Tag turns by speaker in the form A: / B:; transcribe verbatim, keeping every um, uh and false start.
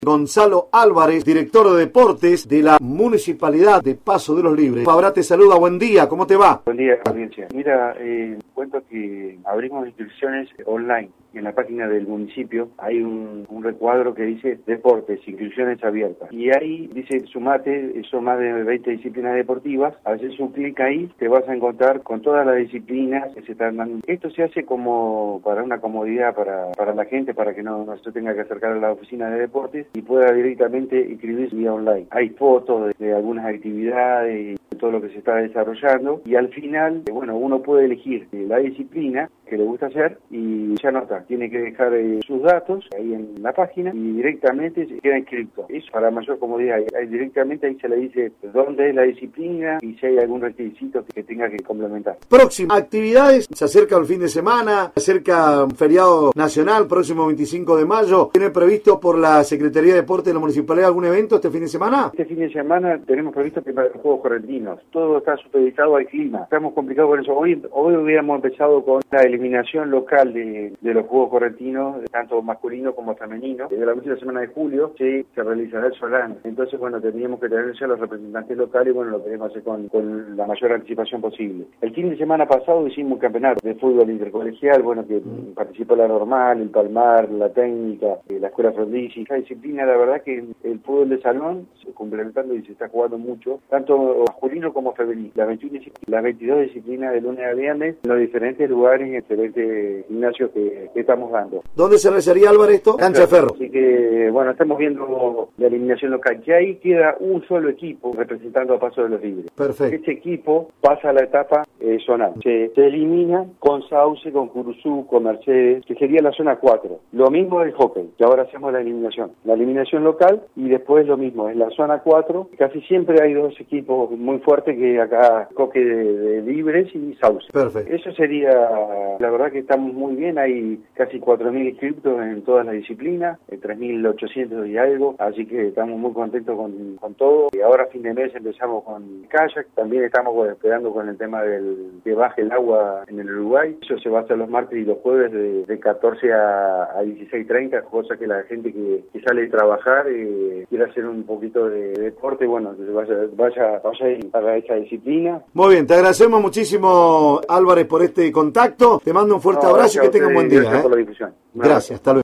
A: Gonzalo Álvarez, director de deportes de la Municipalidad de Paso de los Libres. Fabra te saluda, buen día, ¿cómo te va?
B: Buen día, audiencia. Mira, eh, cuento que abrimos inscripciones online. En la página del municipio hay un, un recuadro que dice deportes, inscripciones abiertas. Y ahí dice sumate, son más de veinte disciplinas deportivas. Haces un clic ahí, te vas a encontrar con todas las disciplinas que se están dando. Esto se hace como para una comodidad para, para la gente, para que no, no se tenga que acercar a la oficina de deportes y pueda directamente inscribirse vía online. Hay fotos de, de algunas actividades y todo lo que se está desarrollando. Y al final, bueno, uno puede elegir la disciplina que le gusta hacer y ya no está. Tiene que dejar eh, sus datos ahí en la página y directamente se queda inscrito. Eso para mayor comodidad. Ahí, directamente ahí se le dice dónde es la disciplina y si hay algún requisito que tenga que complementar.
A: Próximas actividades, se acerca el fin de semana, se acerca un feriado nacional, próximo veinticinco de mayo. ¿Tiene previsto por la Secretaría de Deportes de la Municipalidad algún evento este fin de semana?
B: Este fin de semana tenemos previsto que para los Juegos Correntinos. Todo está supeditado al clima. Estamos complicados con eso. Hoy, hoy hubiéramos empezado con la eliminación local de, de los Juegos Correntinos, tanto masculino como femenino. De la última semana de julio se, se realizará el Solán. Entonces, bueno, tendríamos que tener ya los representantes locales y, bueno, lo queremos hacer con, con la mayor anticipación posible. El fin de semana pasado hicimos un campeonato de fútbol intercolegial, bueno, que mm. participó la normal, el Palmar, la técnica, la escuela frondizi. Esta disciplina, la verdad que el fútbol de salón se complementando y se está jugando mucho, tanto masculino como femenino. Las veintiuna, las veintidós disciplinas de lunes a viernes en los diferentes lugares y en diferentes gimnasios que, que estamos dando.
A: ¿Dónde se realizaría, Álvaro, esto? Cancha Ferro.
B: Así que, bueno, estamos viendo la eliminación local, que ahí queda un solo equipo representando a Paso de los Libres.
A: Perfecto.
B: Este equipo pasa a la etapa eh, zonal. Se, se elimina con Sauce, con Curuzú, con Mercedes, que sería la zona cuatro. Lo mismo del hockey, que ahora hacemos la eliminación. La eliminación local y después lo mismo, en la zona cuatro, casi siempre hay dos equipos muy fuertes que acá, hockey de, de Libres y Sauce.
A: Perfecto.
B: Eso sería, la verdad que estamos muy bien, hay casi cuatro mil inscriptos en todas las disciplinas, tres mil ochocientos y algo, así que estamos muy contentos con, con todo. Y ahora a fin de mes empezamos con kayak, también estamos esperando con el tema del que baje el agua en el Uruguay. Eso se va a hacer los martes y los jueves de, de catorce a dieciséis treinta, cosa que la gente que, que sale a trabajar eh, quiera hacer un poquito de deporte, bueno, que vaya, vaya, vaya para esa disciplina.
A: Muy bien, te agradecemos muchísimo, Álvarez, por este contacto. Te mando un fuerte no, abrazo y que tengan un buen día.
B: Gracias
A: ¿eh?
B: por la difusión.
A: Gracias, hasta luego.